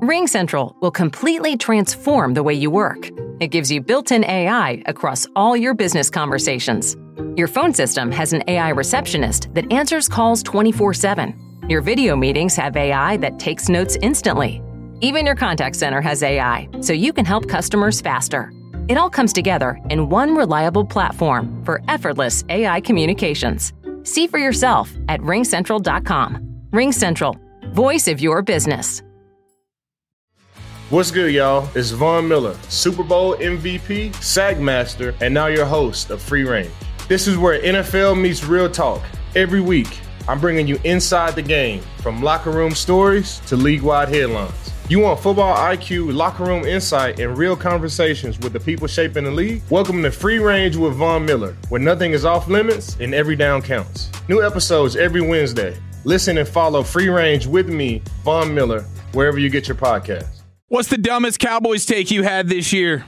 RingCentral will completely transform the way you work. It gives you built-in AI across all your business conversations. Your phone system has an AI receptionist that answers calls 24/7. Your video meetings have AI that takes notes instantly. Even your contact center has AI, so you can help customers faster. It all comes together in one reliable platform for effortless AI communications. See for yourself at ringcentral.com. RingCentral, voice of your business. What's good, y'all? It's Von Miller, Super Bowl MVP, Sagmaster, and now your host of Free Range. This is where NFL meets real talk. Every week, I'm bringing you inside the game, from locker room stories to league-wide headlines. You want football IQ, locker room insight, and real conversations with the people shaping the league? Welcome to Free Range with Von Miller, where nothing is off limits and every down counts. New episodes every Wednesday. Listen and follow Free Range with me, Von Miller, wherever you get your podcasts. What's the dumbest Cowboys take you had this year?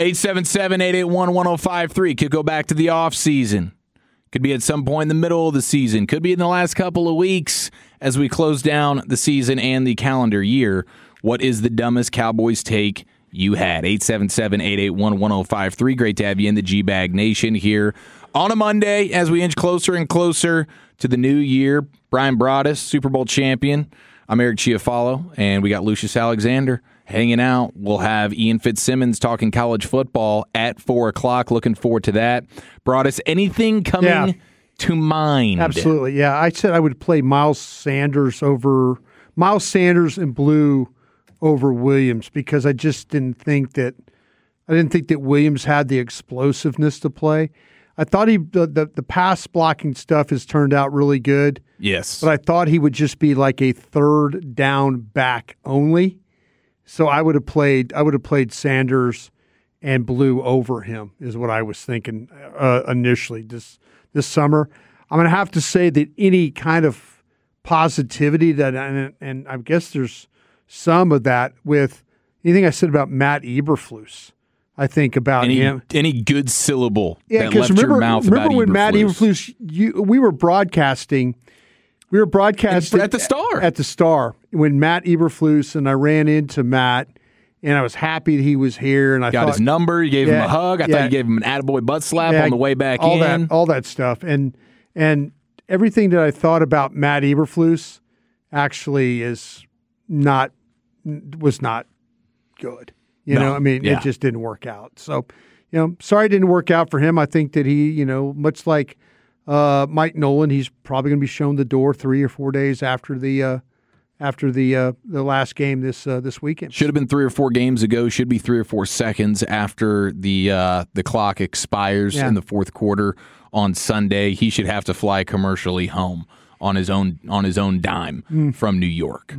877-881-1053. Could go back to the offseason. Could be at some point in the middle of the season. Could be in the last couple of weeks as we close down the season and the calendar year. What is the dumbest Cowboys take you had? 877-881-1053. Great to have you in the G-Bag Nation here on a Monday as we inch closer and closer to the new year. Brian Broaddus, Super Bowl champion. I'm Eric Chiafalo, and we got Lucius Alexander hanging out. We'll have Ian Fitzsimmons talking college football at 4 o'clock. Looking forward to that. Broaddus, anything coming to mind? Absolutely, yeah. I said I would play Miles Sanders and Blue over Williams because I just didn't think that Williams had the explosiveness to play. I thought the pass blocking stuff has turned out really good. Yes. But I thought he would just be like a third down back only. So I would have played Sanders and Blue over him is what I was thinking initially this summer. I'm going to have to say that any kind of positivity and I guess there's some of that with anything I said about Matt Eberflus. I think about him. Any good syllable that left your mouth about Eberflus. Remember when Matt Eberflus, we were broadcasting at the Star. At the Star when Matt Eberflus, and I ran into Matt, and I was happy that he was here. And I got his number. You gave him a hug. I thought you gave him an attaboy butt slap on the way back in. All that stuff. And everything that I thought about Matt Eberflus actually was not good. It just didn't work out. So, sorry it didn't work out for him. I think that he, much like Mike Nolan, he's probably going to be shown the door 3 or 4 days after the last game this weekend. Should have been 3 or 4 games ago. Should be 3 or 4 seconds after the clock expires in the fourth quarter on Sunday. He should have to fly commercially home on his own dime from New York.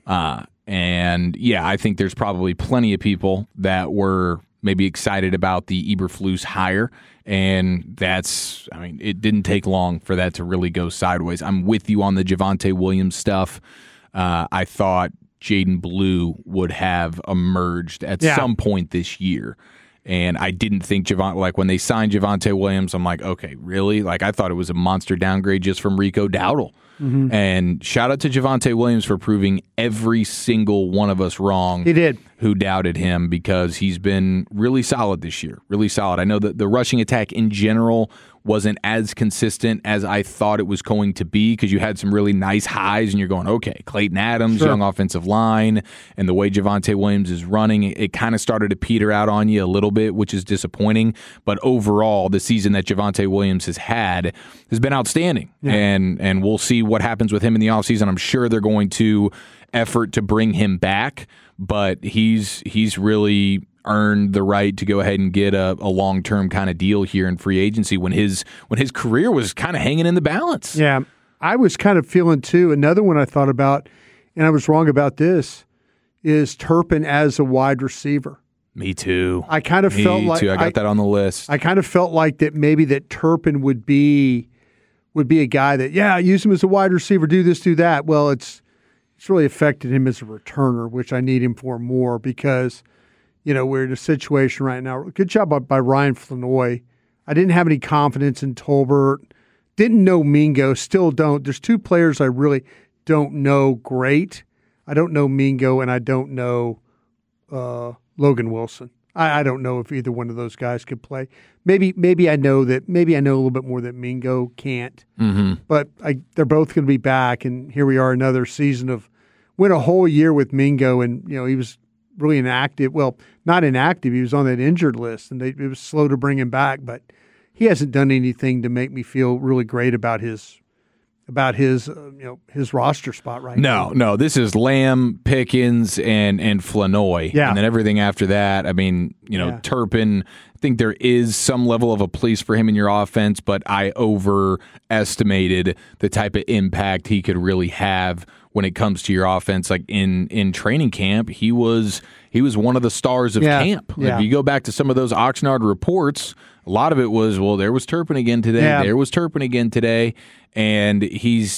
And I think there's probably plenty of people that were maybe excited about the Eberflus hire, and it didn't take long for that to really go sideways. I'm with you on the Javonte Williams stuff. I thought Jaden Blue would have emerged at some point this year. And I didn't think when they signed Javonte Williams, I'm like, okay, really? Like, I thought it was a monster downgrade just from Rico Dowdle. Mm-hmm. And shout out to Javonte Williams for proving every single one of us wrong. He did. Who doubted him, because he's been really solid this year. Really solid. I know that the rushing attack in general wasn't as consistent as I thought it was going to be, because you had some really nice highs and you're going, okay, Clayton Adams, young offensive line, and the way Javonte Williams is running, it kind of started to peter out on you a little bit, which is disappointing. But overall, the season that Javonte Williams has had has been outstanding. Yeah. And we'll see what happens with him in the offseason. I'm sure they're going to effort to bring him back, but he's really earned the right to go ahead and get a long-term kind of deal here in free agency when his career was kind of hanging in the balance. Yeah, I was kind of feeling too. Another one I thought about, and I was wrong about this, is Turpin as a wide receiver. Me too. I kind of felt like I got that on the list. I kind of felt like that maybe that Turpin would be a guy that use him as a wide receiver, do this, do that. Well, it's really affected him as a returner, which I need him for more because. We're in a situation right now. Good job by Ryan Flanoy. I didn't have any confidence in Tolbert. Didn't know Mingo. Still don't. There's 2 players I really don't know great. I don't know Mingo, and I don't know Logan Wilson. I don't know if either one of those guys could play. Maybe I know a little bit more that Mingo can't. Mm-hmm. But they're both going to be back, and here we are, another season of went a whole year with Mingo, and he was really inactive. Well, not inactive. He was on that injured list, and it was slow to bring him back. But he hasn't done anything to make me feel really great about his roster spot right now. No, this is Lamb, Pickens, and Flanoy. Yeah. And then everything after that, I mean, Turpin, I think there is some level of a place for him in your offense, but I overestimated the type of impact he could really have when it comes to your offense. Like in training camp, he was one of the stars of camp. Like, if you go back to some of those Oxnard reports, a lot of it was, well, there was Turpin again today. Yeah. There was Turpin again today. And he's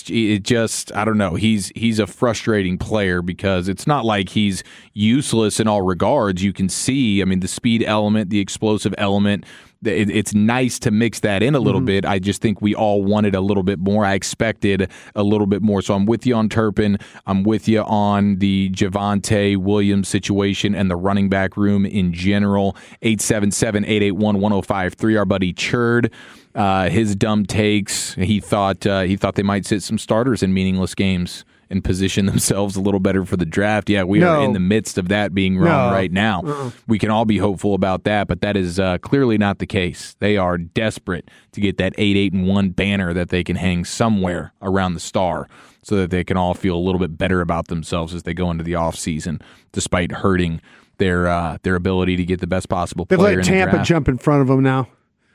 a frustrating player because it's not like he's useless in all regards. You can see, I mean, the speed element, the explosive element, it's nice to mix that in a little bit. I just think we all wanted a little bit more. I expected a little bit more. So I'm with you on Turpin. I'm with you on the Javonte Williams situation and the running back room in general. 877-881-1053. Our buddy Churd. His dumb takes. He thought they might sit some starters in meaningless games and position themselves a little better for the draft. Yeah, we are in the midst of that being wrong right now. We can all be hopeful about that, but that is clearly not the case. They are desperate to get that 8-8-1 banner that they can hang somewhere around the star so that they can all feel a little bit better about themselves as they go into the offseason, despite hurting their ability to get the best possible player in the draft. They've let Tampa jump in front of them now.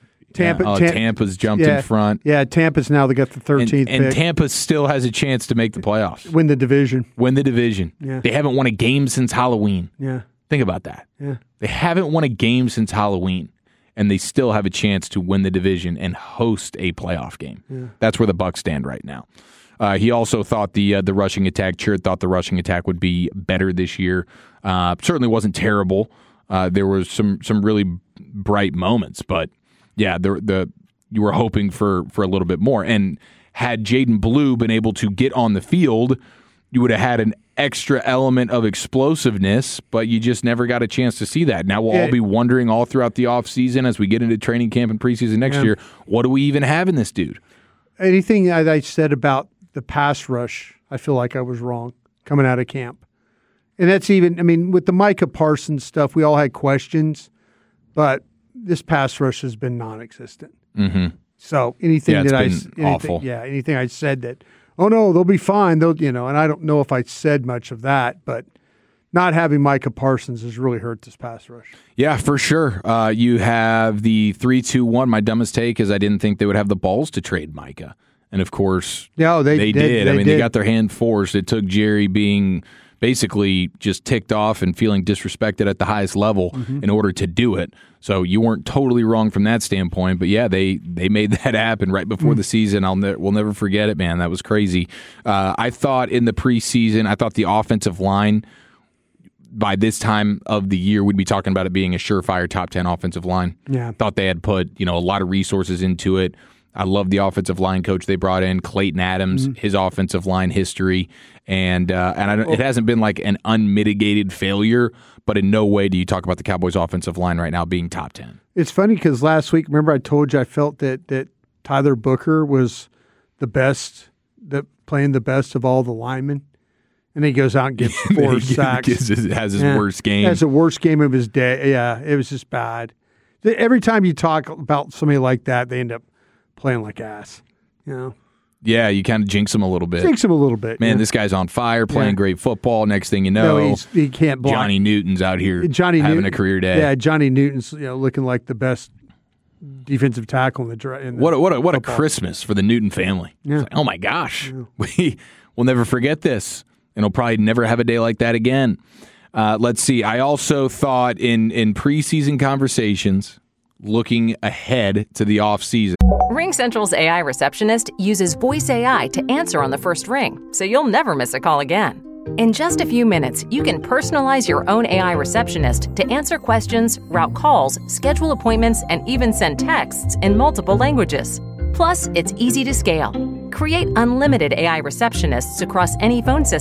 Tampa's jumped in front. Yeah, Tampa's now they got the 13th pick. And Tampa still has a chance to make the playoffs. Win the division. Yeah. They haven't won a game since Halloween. Yeah. Think about that. Yeah. They haven't won a game since Halloween, and they still have a chance to win the division and host a playoff game. Yeah. That's where the Bucs stand right now. He also thought the rushing attack, Churd thought the rushing attack would be better this year. Certainly wasn't terrible. There was some really bright moments, but yeah, you were hoping for a little bit more. And had Jaden Blue been able to get on the field, you would have had an extra element of explosiveness, but you just never got a chance to see that. Now we'll all be wondering all throughout the offseason as we get into training camp and preseason next year, what do we even have in this dude? Anything that I said about the pass rush, I feel like I was wrong coming out of camp. And that's even, I mean, with the Micah Parsons stuff, we all had questions, but this pass rush has been non-existent. Mm-hmm. So anything awful. Anything I said that, oh no, they'll be fine. And I don't know if I said much of that, but not having Micah Parsons has really hurt this pass rush. Yeah, for sure. You have the 3-2-1. My dumbest take is I didn't think they would have the balls to trade Micah, and of course, they did. They got their hand forced. It took Jerry being basically just ticked off and feeling disrespected at the highest level in order to do it. So you weren't totally wrong from that standpoint, but yeah, they made that happen right before the season. We'll never forget it, man. That was crazy. I thought in the preseason, the offensive line, by this time of the year, we'd be talking about it being a surefire top 10 offensive line. Yeah. Thought they had put a lot of resources into it. I love the offensive line coach they brought in, Clayton Adams, his offensive line history, and it hasn't been like an unmitigated failure, but in no way do you talk about the Cowboys' offensive line right now being top 10. It's funny because last week, remember I told you I felt that Tyler Booker was the best, playing the best of all the linemen, and he goes out and gets 4 sacks. Has his worst game. Has the worst game of his day. Yeah, it was just bad. Every time you talk about somebody like that, they end up playing like ass, Yeah, you kind of jinx him a little bit. Man, this guy's on fire, playing great football. Next thing you know, he can't block. Johnny Newton's out here having a career day. Yeah, Johnny Newton's looking like the best defensive tackle in the What a Christmas for the Newton family. Yeah. It's like, oh my gosh, we'll never forget this, and we'll probably never have a day like that again. Let's see. I also thought in preseason conversations, looking ahead to the offseason. RingCentral's AI receptionist uses voice AI to answer on the first ring, so you'll never miss a call again. In just a few minutes, you can personalize your own AI receptionist to answer questions, route calls, schedule appointments, and even send texts in multiple languages. Plus, it's easy to scale. Create unlimited AI receptionists across any phone system.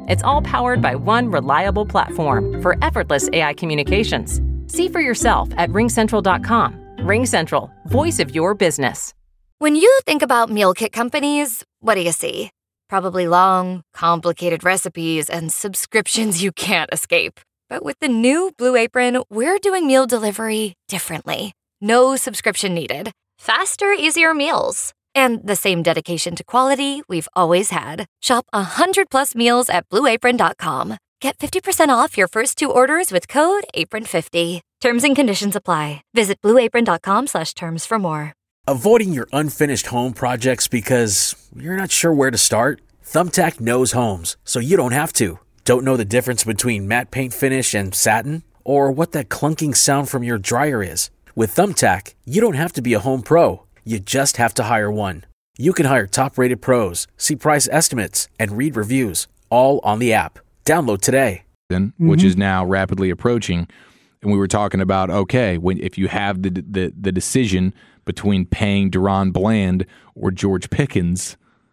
It's all powered by one reliable platform for effortless AI communications. See for yourself at RingCentral.com. RingCentral, voice of your business. When you think about meal kit companies, what do you see? Probably long, complicated recipes and subscriptions you can't escape. But with the new Blue Apron, we're doing meal delivery differently. No subscription needed. Faster, easier meals. And the same dedication to quality we've always had. Shop 100+ meals at BlueApron.com. Get 50% off your first 2 orders with code APRON50. Terms and conditions apply. Visit BlueApron.com/terms for more. Avoiding your unfinished home projects because you're not sure where to start? Thumbtack knows homes, so you don't have to. Don't know the difference between matte paint finish and satin? Or what that clunking sound from your dryer is? With Thumbtack, you don't have to be a home pro. You just have to hire one. You can hire top-rated pros, see price estimates, and read reviews, all on the app. Download today. Which is now rapidly approaching. And we were talking about, okay, if you have the decision between paying Deron Bland or George Pickens,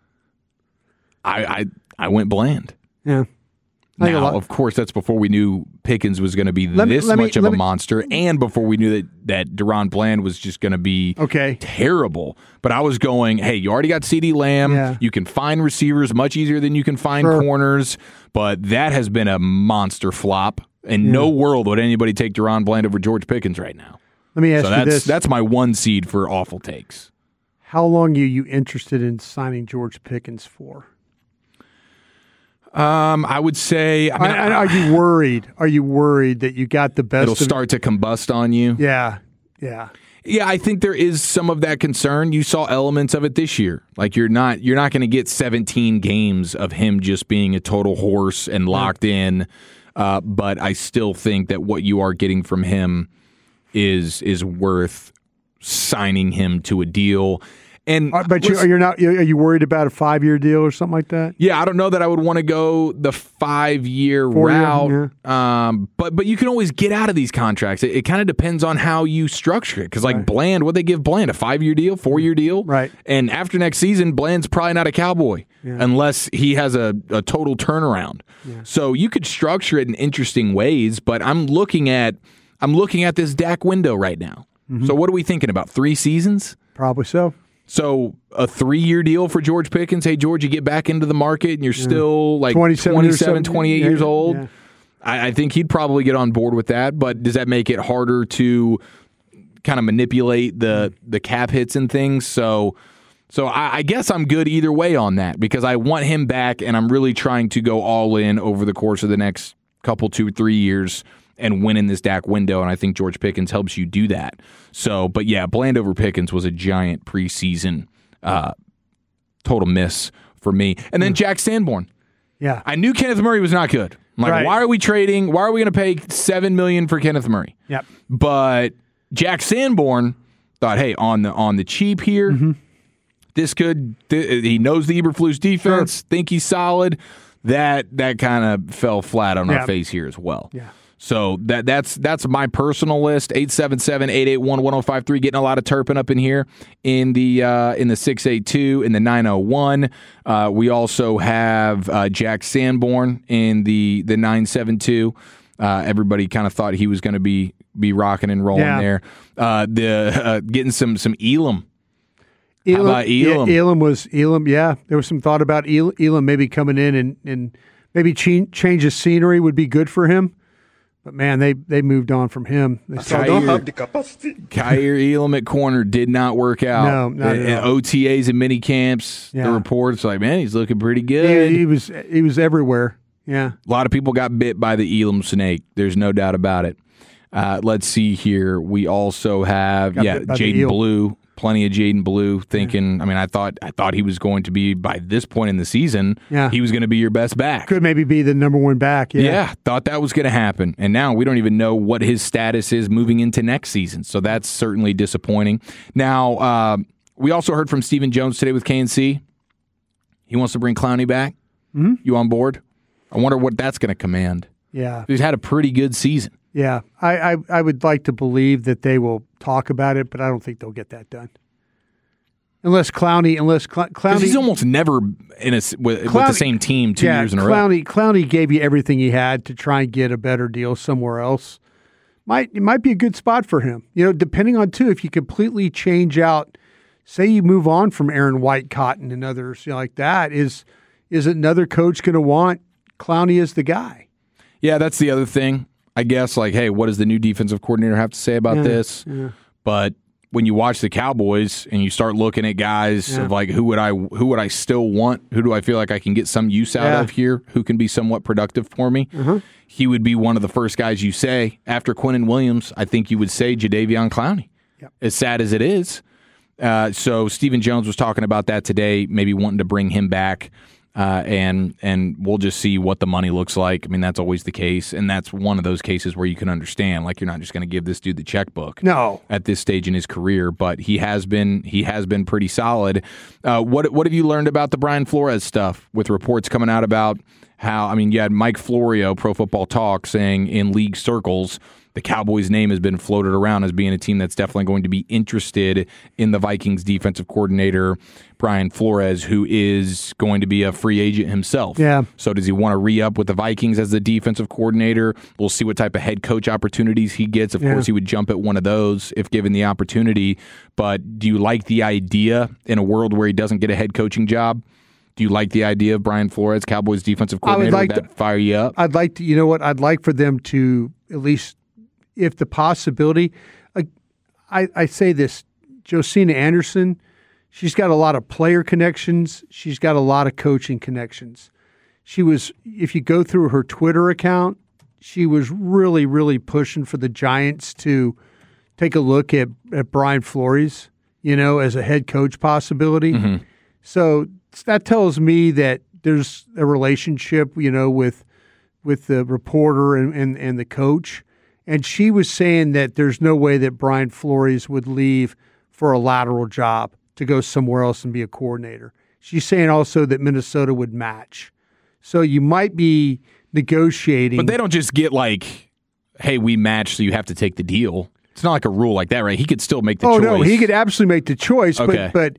I went Bland. Yeah. Now, of course, that's before we knew Pickens was going to be this much of a monster, and before we knew that Deron Bland was just going to be terrible. But I was going, hey, you already got CeeDee Lamb. Yeah. You can find receivers much easier than you can find corners, but that has been a monster flop. In no world would anybody take Deron Bland over George Pickens right now. Let me ask you this. That's my one seed for awful takes. How long are you interested in signing George Pickens for? I would say. Are you worried? Are you worried that you got the best? It'll start to combust on you. Yeah. Yeah, I think there is some of that concern. You saw elements of it this year. Like you're not going to get 17 games of him just being a total horse and locked in. But I still think that what you are getting from him is worth signing him to a deal. And but are you worried about a 5-year deal or something like that? Yeah, I don't know that I would want to go the 5-year route. Yeah. But you can always get out of these contracts. It kind of depends on how you structure it. Because Bland, what'd they give Bland? A 5-year deal, 4-year deal? Right. And after next season, Bland's probably not a Cowboy unless he has a total turnaround. Yeah. So you could structure it in interesting ways. But I'm looking at this Dak window right now. Mm-hmm. So what are we thinking about? 3 seasons? Probably so. So a 3-year deal for George Pickens. Hey, George, you get back into the market and you're still like 27, 28 years old. Yeah. I think he'd probably get on board with that. But does that make it harder to kind of manipulate the cap hits and things? So I guess I'm good either way on that because I want him back and I'm really trying to go all in over the course of the next couple, 2-3 years and win in this Dak window, and I think George Pickens helps you do that. So, but yeah, Bland over Pickens was a giant preseason total miss for me. And then Jack Sanborn. Yeah. I knew Kenneth Murray was not good. I'm like, why are we trading? Why are we going to pay $7 million for Kenneth Murray? Yep. But Jack Sanborn thought, hey, on the cheap here, this could. He knows the Eberflus defense. Think he's solid. That kind of fell flat on our face here as well. Yeah. So that's my personal list. 877-881-1053. Getting a lot of Turpin up in here in the 682 in the 901. We also have Jack Sanborn in the 972. Everybody kind of thought he was going to be rocking and rolling there. Getting some Elam. How about Elam? Elam. Yeah, there was some thought about Elam maybe coming in and maybe change of scenery would be good for him. But, man, they moved on from him. Kyer Elam at corner did not work out. No, not at all. OTAs and mini camps, the reports like, man, he's looking pretty good. He was everywhere. Yeah. A lot of people got bit by the Elam snake. There's no doubt about it. Let's see here. We also have Jaden Blue. Plenty of Jaden Blue thinking, I mean, I thought he was going to be, by this point in the season, he was going to be your best back. Could maybe be the number one back. Yeah, thought that was going to happen. And now we don't even know what his status is moving into next season. So that's certainly disappointing. Now, we also heard from Stephen Jones today with KNC. He wants to bring Clowney back. Mm-hmm. You on board? I wonder what that's going to command. Yeah. He's had a pretty good season. Yeah, I would like to believe that they will talk about it, but I don't think they'll get that done. Unless Clowney, he's almost never with the same team 2 years in a row. Clowney gave you everything he had to try and get a better deal somewhere else. It might be a good spot for him. Depending on too, if you completely change out, say you move on from Aaron White, Cotton, and others like that, is another coach going to want Clowney as the guy? Yeah, that's the other thing. I guess, hey, what does the new defensive coordinator have to say about this? Yeah. But when you watch the Cowboys and you start looking at guys of who would I still want? Who do I feel like I can get some use out of here? Who can be somewhat productive for me? He would be one of the first guys you say after Quinnen Williams. I think you would say Jadeveon Clowney. Yep. As sad as it is. So Stephen Jones was talking about that today, maybe wanting to bring him back. And we'll just see what the money looks like. I mean, that's always the case, and that's one of those cases where you can understand, you're not just going to give this dude the checkbook. No, at this stage in his career, but he has been pretty solid. What have you learned about the Brian Flores stuff? With reports coming out about how, you had Mike Florio, Pro Football Talk, saying in league circles the Cowboys' name has been floated around as being a team that's definitely going to be interested in the Vikings defensive coordinator, Brian Flores, who is going to be a free agent himself. Yeah. So does he want to re-up with the Vikings as the defensive coordinator? We'll see what type of head coach opportunities he gets. Of course, he would jump at one of those if given the opportunity. But do you like the idea in a world where he doesn't get a head coaching job? Do you like the idea of Brian Flores, Cowboys defensive coordinator? Would that fire you up? I'd like to, I'd like for them to at least, if the possibility, I say this, Josina Anderson, she's got a lot of player connections. She's got a lot of coaching connections. If you go through her Twitter account, she was really, really pushing for the Giants to take a look at Brian Flores, as a head coach possibility. Mm-hmm. So that tells me that there's a relationship, with the reporter and the coach. And she was saying that there's no way that Brian Flores would leave for a lateral job to go somewhere else and be a coordinator. She's saying also that Minnesota would match. So you might be negotiating. But they don't just get hey, we match, so you have to take the deal. It's not like a rule like that, right? He could still make the choice. Oh, no, he could absolutely make the choice. Okay. But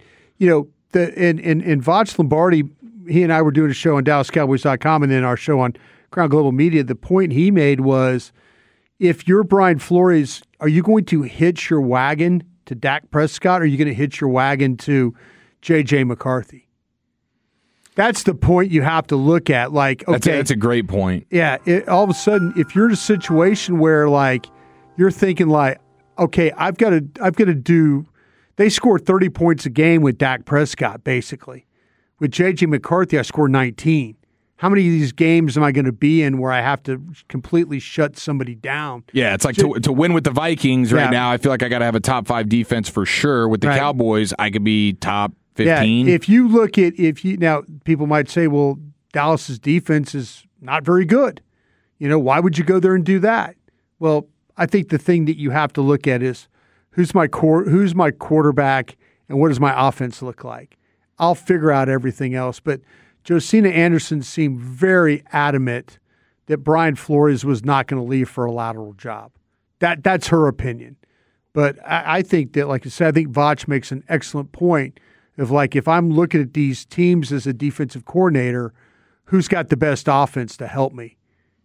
in Voch Lombardi, he and I were doing a show on DallasCowboys.com and then our show on Crown Global Media. The point he made was, if you're Brian Flores, are you going to hitch your wagon to Dak Prescott, or are you going to hitch your wagon to J.J. McCarthy? That's the point you have to look at. That's a great point. Yeah. All of a sudden, if you're in a situation where you're thinking okay, I've got to do. They scored 30 points a game with Dak Prescott, basically. With J.J. McCarthy, I scored 19. How many of these games am I going to be in where I have to completely shut somebody down? Yeah, it's to win with the Vikings right now, I feel like I got to have a top 5 defense for sure. With the Cowboys, I could be top 15. Yeah, if you look at now, people might say, well, Dallas's defense is not very good. Why would you go there and do that? Well, I think the thing that you have to look at is who's my quarterback and what does my offense look like? I'll figure out everything else, but Josina Anderson seemed very adamant that Brian Flores was not going to leave for a lateral job. That's her opinion. But I think that, like I said, I think Voch makes an excellent point of if I'm looking at these teams as a defensive coordinator, who's got the best offense to help me,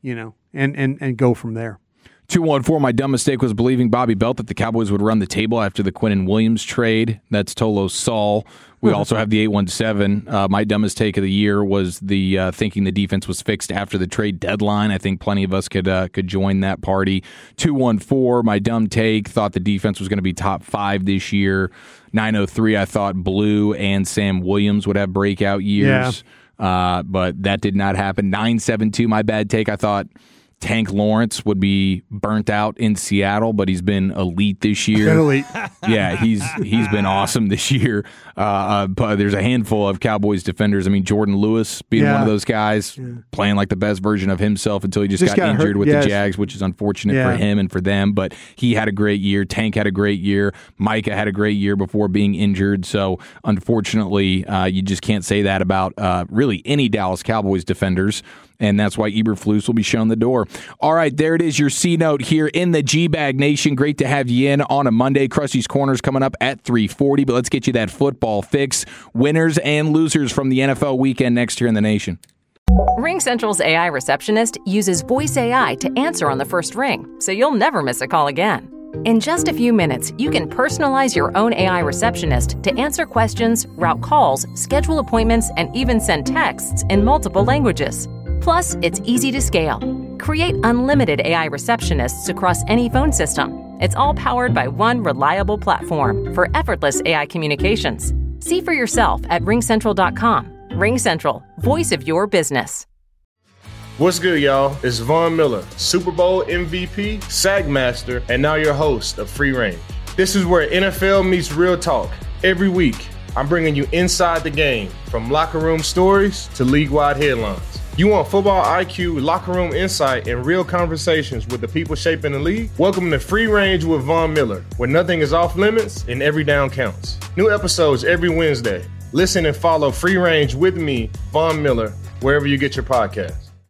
and go from there. 214, my dumb mistake was believing Bobby Belt that the Cowboys would run the table after the Quinnen Williams trade. That's Tolo Saul. We also have the 817. My dumbest take of the year was the thinking the defense was fixed after the trade deadline. I think plenty of us could join that party. 214, my dumb take, thought the defense was going to be top 5 this year. 903, I thought Blue and Sam Williams would have breakout years. Yeah. But that did not happen. 972, my bad take, I thought Tank Lawrence would be burnt out in Seattle, but he's been elite this year. Elite. Yeah, he's been awesome this year. But there's a handful of Cowboys defenders. I mean, Jordan Lewis being one of those guys, playing like the best version of himself until he just got injured with the Jags, which is unfortunate for him and for them. But he had a great year. Tank had a great year. Micah had a great year before being injured. So unfortunately, you just can't say that about really any Dallas Cowboys defenders. and that's why Eberflus will be shown the door. All right, there it is, your C-Note here in the G-Bag Nation. Great to have you in on a Monday. Krusty's Corner's coming up at 3:40, but let's get you that football fix. Winners and losers from the NFL weekend next here in the nation. RingCentral's AI receptionist uses voice AI to answer on the first ring, so you'll never miss a call again. In just a few minutes, you can personalize your own AI receptionist to answer questions, route calls, schedule appointments, and even send texts in multiple languages. Plus, it's easy to scale. Create unlimited AI receptionists across any phone system. It's all powered by one reliable platform for effortless AI communications. See for yourself at ringcentral.com. RingCentral, voice of your business. What's good, y'all? It's Von Miller, Super Bowl MVP, SAG Master, and now your host of Free Range. This is where NFL meets real talk. Every week, I'm bringing you inside the game, from locker room stories to league-wide headlines. You want football IQ, locker room insight, and real conversations with the people shaping the league? Welcome to Free Range with Von Miller, where nothing is off limits and every down counts. New episodes every Wednesday. Listen and follow Free Range with me, Von Miller, wherever you get your podcasts.